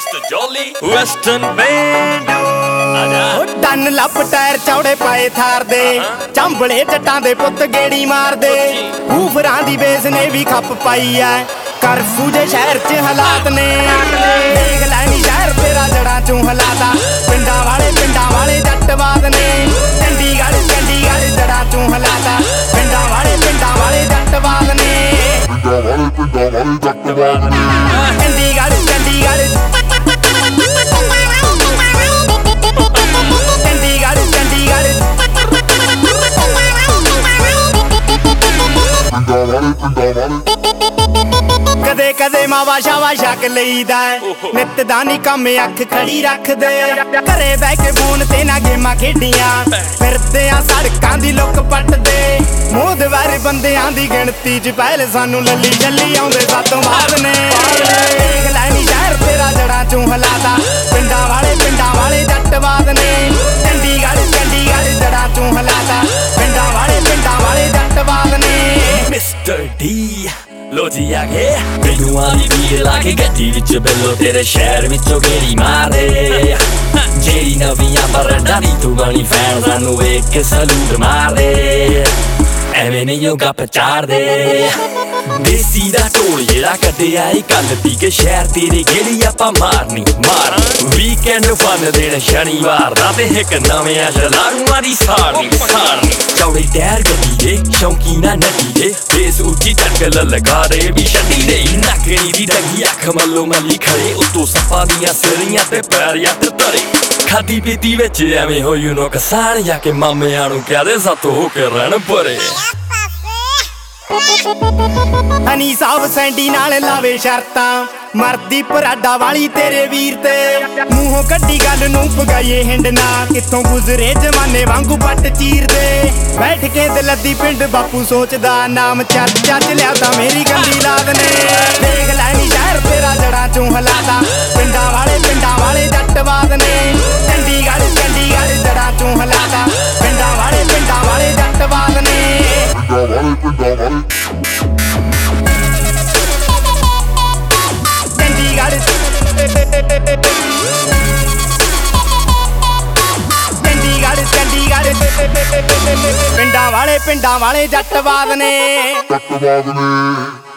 Mr. Jolly Western Band ਟੰਨ ਲੱਪ tyre ਚੌੜੇ ਪਾਏ ਥਾਰ ਦੇ ਚੰਬਲੇ ਜੱਟਾਂ ਦੇ ਪੁੱਤ ਗੇੜੀ ਮਾਰਦੇ ਹੂਫਰਾਂ ਦੀ ਬੇਸ ਨੇ ਵੀ ਖੱਪ ਪਾਈ ਐ ਕਰਫੂ ਦੇ ਸ਼ਹਿਰ 'ਚ ਹਾਲਾਤ ਨੇ ਦੇਖ ਲੈ ਨੀ ਸ਼ਹਿਰ ਤੇਰਾ ਜੜਾਂ 'ਚੋਂ ਹਲਾਤਾ ਪਿੰਡਾਂ ਵਾਲੇ ਜੱਟਵਾਦ ਨੇ ਚੰਡੀਗੜ੍ਹ ਜੜਾਂ 'ਚੋਂ ਹਲਾਤਾ ਪਿੰਡਾਂ ਵਾਲੇ ਜੱਟਵਾਦ ਨੇ ਚੰਡੀਗੜ੍ਹ ਕਦੇ ਕਦੇ ਮਾਵਾ ਸ਼ਾਵਾ ਛਕ ਲਈਦਾ ਨਿੱਤ ਦਾ ਨੀ ਕੰਮ ਅੱਖ ਖੜੀ ਰੱਖਦੇ ਘਰੇ ਬਹਿ ਕੇ ਫੋਨ ਤੇ ਨਾ ਗੇਮਾਂ ਖੇਡੀਆਂ ਫਿਰਦੇ ਆ ਸੜਕਾਂ ਦੀ ਲੁੱਕ ਪੱਟਦੇ ਮੋਦਵਾਰ ਬੰਦਿਆਂ ਦੀ ਗਿਣਤੀ 'ਚ ਪਹਿਲ ਸਾਨੂੰ ਲੱਲੀ ਚੱਲੀ ਆਉਂਦੇ ਸਾਤੋਂ ਬਾਅਦ ਨੇ ਦੇਖ ਲੈ ਨੀ ਸ਼ਹਿਰ ਤੇਰਾ ਜੜਾਂ 'ਚੋਂ ਹਲਾਤਾ ਪਿੰਡਾਂ ਵਾਲੇ ਜੱਟਵਾਦ ਨੇ ਚੰਡੀਗੜ੍ਹ ਜੜਾਂ 'ਚੋਂ ਹਲਾਤਾ ਪਿੰਡਾਂ ਵਾਲੇ ਜੱਟਵਾਦ ਨੇ Mr. D ਲੋ ਜੀ ਆ ਗਏ ਮੈਨੂੰ ਆਲੀ ਵੀਰ ਲਾ ਕੇ ਗੱਡੀ ਵਿੱਚ ਬੈਲੋ ਤੇਰੇ ਸ਼ਹਿਰ ਵਿੱਚੋਂ ਗੇੜੀ ਮਾਰਦੇ ਜਿਹੜੀ ਨਵੀਆਂ ਬਰੰਡਾਂ ਦੀ ਤੂੰ ਬਣੀ ਫੈਨ ਸਾਨੂੰ ਵੇਖ ਕੇ ਸਲੂਟ ਮਾਰਦੇ ਐਵੇਂ ਨਹੀਂ ਉਹ ਗੱਪ ਚਾੜਦੇ ਦੇਸੀ ਦਾ ਢੋਲ ਜਿਹੜਾ ਕੱਢਿਆ ਈ ਕੱਲ ਪੀ ਕੇ ਸ਼ਹਿਰ ਤੇਰੇ ਗੇੜੀ ਆਪਾਂ ਮਾਰਨੀ ਵੀਕਐਂਡ ਫਨ ਦੇਣ ਸ਼ਨੀਵਾਰ ਦਾ ਤੇ ਇੱਕ ਨਵਿਆਂ ਸ਼ਲਾਰੂਆਂ ਦੀ ਸਾਰਨੀ ਚੌੜੇ ਟਾਇਰ ਗੱਡੀ ਦੇ ਸ਼ੌਂਕੀਨਾ ਨੱਡੀ ਦੇ ਬੇਸ ਉੱਚੀ ਟੱਕ ਲਲਗਾ ਦੇ ਵੀ ਛੱਡੀ ਦੇ ਨੱਕਣੀ ਦੀ ਡੰਗੀ ਅੱਖ ਮੱਲੋ ਮੱਲੀ ਖੜੇ ਉੱਤੋਂ ਸੱਪਾਂ ਦੀਆਂ ਸਿਰੀਆਂ ਤੇ ਪੈਰ ਯੱਤ ਧਰੇ ਖਾਦੀ ਪੀਤੀ ਵਿੱਚ ਐਵੇਂ ਹੋਈ ਨੂੰ ਕਿਸਾਨ ਜਾ ਕੇ ਮਾਮਿਆਂ ਨੂੰ ਕਹਦੇ ਸਾਤੋਂ ਹੋ ਕੇ ਰਹਿਣ ਪਰੇ ਹਨੀ ਸਾਹਿਬ ਸੈਂਡੀ ਨਾਲ ਲਾਵੇ ਸ਼ਰਤਾਂ ਮਰਦੀ ਪਰਾਡਾ ਵਾਲੀ ਤੇਰੇ ਵੀਰ ਤੇ ਮੂੰਹੋਂ ਕੱਢੀ ਗੱਲ ਨੂੰ ਪਗਾਈਏ ਹਿੰਡਨਾ ਕਿੱਥੋਂ ਗੁਜ਼ਰੇ ਜਮਾਨੇ ਵਾਂਗੂ ਪੱਟ ਚੀਰਦੇ ਬੈਠ ਕੇ ਦਿਲੱਦੀ ਪਿੰਡ ਬਾਪੂ ਸੋਚਦਾ ਨਾਮ ਚੱਜ ਲਿਆ ਤਾਂ ਮੇਰੀ ਗੰਦੀ ਲਾਦ ਨੇ ਦੇਖ ਲੈ ਨੀ ਸ਼ਹਿਰ ਤੇਰਾ ਜੜਾਂ 'ਚੋਂ ਹਲਾਤਾ ਪਿੰਡਾਂ ਵਾਲੇ ਜੱਟਵਾਦ ਨੇ ਚੰਡੀਗੜ੍ਹ ਜੜਾਂ 'ਚੋਂ ਹਲਾਤਾ ਪਿੰਡਾਂ ਵਾਲੇ ਜੱਟਵਾਦ ਨੇ ਚੰਡੀਗੜ੍ਹ ਪਿੰਡਾਂ ਵਾਲੇ ਜੱਟਵਾਦ ਨੇ